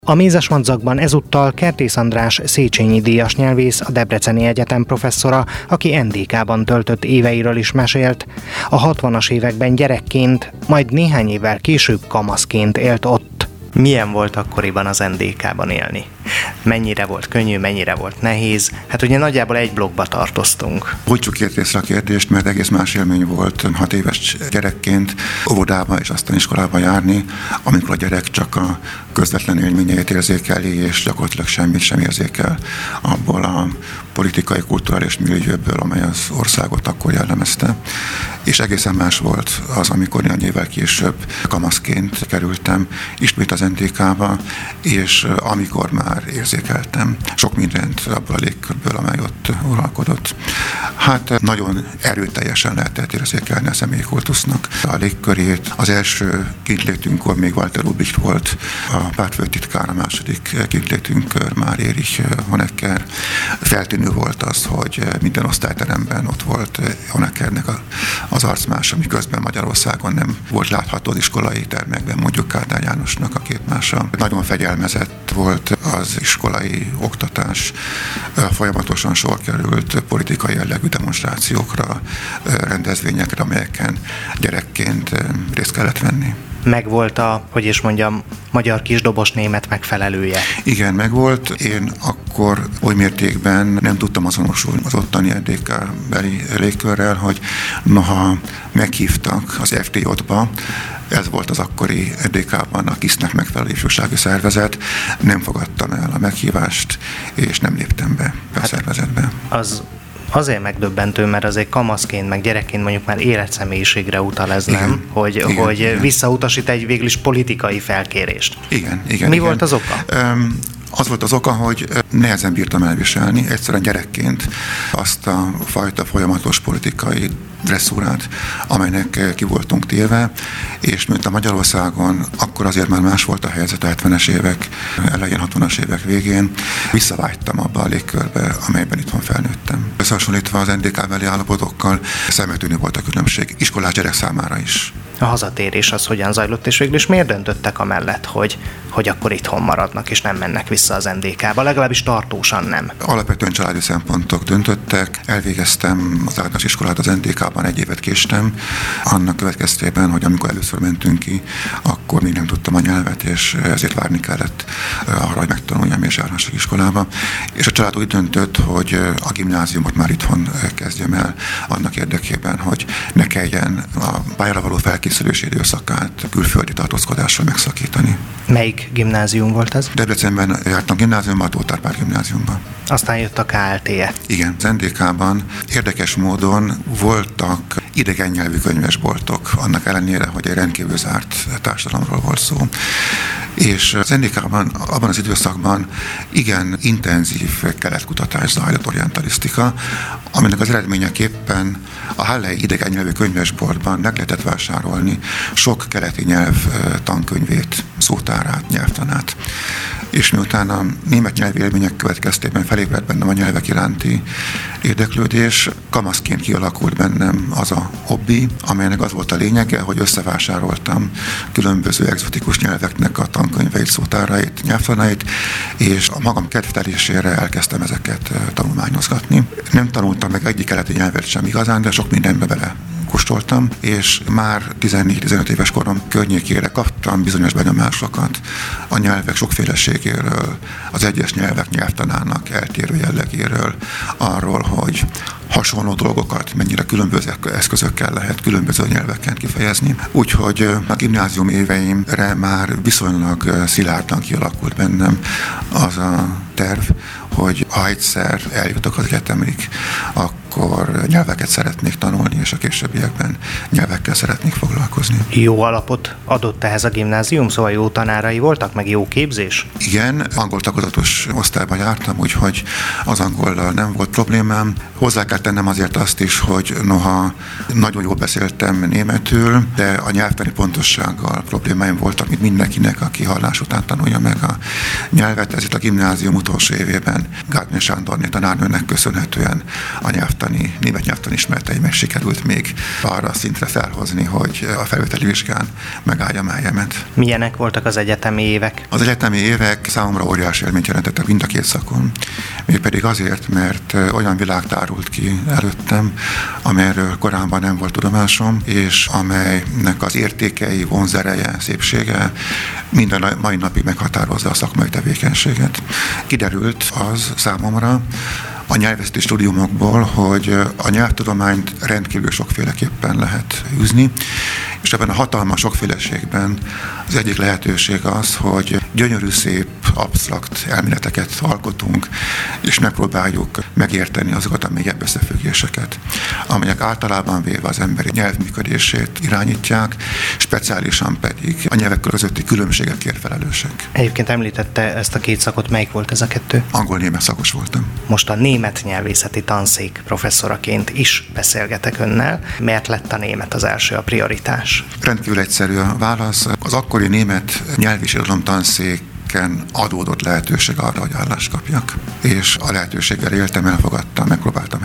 A Mézesmadzagban ezúttal Kertész András Széchenyi díjas nyelvész, a Debreceni Egyetem professzora, aki NDK-ban töltött éveiről is mesélt. A 60-as években gyerekként, majd néhány évvel később kamaszként élt ott. Milyen volt akkoriban az NDK-ban élni? Mennyire volt könnyű, mennyire volt nehéz? Hát ugye nagyjából egy blokkba tartoztunk. Bocsuk két részre a kérdést, mert egész más élmény volt 6 éves gyerekként óvodába és aztán iskolába járni, amikor a gyerek csak a közvetlen élményeit érzékeli, és gyakorlatilag semmit sem érzékel abból a politikai, kulturális millióből, amely az országot akkor jellemezte. És egészen más volt az, amikor néhány évvel később kamaszként kerültem ismét az NDK-ba, és amikor már érzékeltem sok mindent abból a légkörből, amely ott uralkodott. Hát nagyon erőteljesen lehetett érzékelni a személyi kultusznak a légkörét. Az első kintlétünkkor még Walter Ulbricht volt a pártfőtitkár, a második kintlétünkkor már Erich Honecker. Feltűnő volt az, hogy minden osztályteremben ott volt Honeckernek az arcmása, miközben Magyarországon nem volt látható az iskolai termekben, mondjuk Kádár Jánosnak a képmása. Nagyon fegyelmezett volt az iskolai oktatás, folyamatosan sor került politikai jellegű demonstrációkra, rendezvényekre, amelyeken gyerekként részt kellett venni. Megvolt a, magyar kisdobos német megfelelője? Igen, megvolt. Én akkor oly mértékben nem tudtam azonosulni az ottani NDK-beli légkörrel, hogy noha meghívtak az FTJ-ba, ez volt az akkori NDK-ban a KISZ-nek megfelelő ifjúsági szervezet, nem fogadtam el a meghívást, és nem léptem be a szervezetbe. Az azért megdöbbentő, mert azért kamaszként, meg gyerekként mondjuk már életszemélyiségre utal ez, nem? Hogy visszautasít egy végül is politikai felkérést. Igen. Mi volt az oka? Az volt az oka, hogy nehezen bírtam elviselni egyszerűen gyerekként azt a fajta folyamatos politikai dresszúrát, amelynek ki voltunk téve, és mint a Magyarországon, akkor azért már más volt a helyzet a 70-es évek elején, 60-as évek végén, visszavágytam abba a légkörbe, amelyben itthon felnőttem. Összehasonlítva az NDK-beli állapotokkal szemetűnő volt a különbség, iskolás gyerek számára is. A hazatérés az hogyan zajlott, és végül is miért döntöttek amellett, hogy akkor itthon maradnak, és nem mennek vissza az NDK-ba, legalábbis tartósan nem? Alapvetően családi szempontok döntöttek. Elvégeztem az általános iskolát az NDK-ban, 1 évet késtem. Annak következtében, hogy amikor először mentünk ki, akkor még nem tudtam a nyelvet, és ezért várni kellett arra, hogy megtanuljam és járhassak iskolába. És a család úgy döntött, hogy a gimnáziumot már itthon kezdjem el, annak érdekében, hogy ne kelljen a pályára való felkészülési időszakát külföldi tartózkodással megszakítani. Melyik gimnázium volt ez? Debrecenben jártam gimnáziumban, a Tóth Árpád gimnáziumban. Aztán jött a KLT-je. Igen, az NDK-ban érdekes módon voltak idegen nyelvű könyvesboltok, annak ellenére, hogy egy rendkívül zárt társadalomról volt szó. És az NDK-ban, abban az időszakban igen intenzív keletkutatás zajlott, orientalisztika, aminek az eredményeképpen a Hallei idegen nyelvű könyvesboltban meg lehetett vásárolni sok keleti nyelv tankönyvét, szótárát, nyelvtanát. És miután a német nyelvi élmények következtében felébredt bennem a nyelvek iránti érdeklődés, kamaszként kialakult bennem az a hobbi, amelynek az volt a lényege, hogy összevásároltam különböző egzotikus nyelveknek a tankönyveit, szótárait, nyelvtanait, és a magam kedvtelésére elkezdtem ezeket tanulmányozgatni. Nem tanultam meg egyik keleti nyelvet sem igazán, de sok mindenbe bele kóstoltam, és már 14-15 éves korom környékére kaptam bizonyos benyomásokat a nyelvek sokféleségéről, az egyes nyelvek nyelvtanának eltérő jellegéről, arról, hogy hasonló dolgokat mennyire különböző eszközökkel lehet különböző nyelveken kifejezni. Úgyhogy a gimnázium éveimre már viszonylag szilárdan kialakult bennem az a terv, hogy ha egyszer eljutok az egyetemig, akkor nyelveket szeretnék tanulni, és a későbbiekben nyelvekkel szeretnék foglalkozni. Jó alapot adott ehhez a gimnázium, szóval jó tanárai voltak, meg jó képzés? Igen, angol tagozatos osztályban jártam, úgyhogy az angollal nem volt problémám. Hozzá kell hozzátennem azért azt is, hogy noha nagyon jól beszéltem németül, de a nyelvtani pontossággal problémáim voltak, mint mindenkinek, aki hallás után tanulja meg a nyelvet. Ez itt a gimnázium utolsó évében Gádner Sándorné tanárnőnek köszönhetően a német nyelvtani ismereteimet sikerült még arra a szintre felhozni, hogy a felvételi vizsgán megálljam a helyemet. Milyenek voltak az egyetemi évek? Az egyetemi évek számomra óriási élményt jelentettek mind a két szakon. Mégpedig azért, mert olyan világ tárult ki előttem, amelyről korábban nem volt tudomásom, és amelynek az értékei, vonzereje, szépsége minden mai napig meghatározza a szakmai tevékenységet. Kiderült az számomra a nyelvészeti stúdiumokból, hogy a nyelvtudományt rendkívül sokféleképpen lehet űzni, és ebben a hatalmas sokféleségben az egyik lehetőség az, hogy gyönyörű, szép, absztrakt elméleteket alkotunk, és megpróbáljuk megérteni azokat a mélyebb összefüggéseket, amelyek általában véve az emberi nyelv működését irányítják, speciálisan pedig a nyelvek közötti különbségekért felelősek. Egyébként említette ezt a két szakot, melyik volt ez a kettő? Angol-német szakos voltam. Most a német nyelvészeti tanszék professzoraként is beszélgetek önnel. Miért lett a német az első, a prioritás? Rendkívül egyszerű a válasz. Az akkori német nyelvi és irodalom tanszéken adódott lehetőség arra, hogy állást kapjak. És a lehetőséggel éltem, elfogadtam, megpróbáltam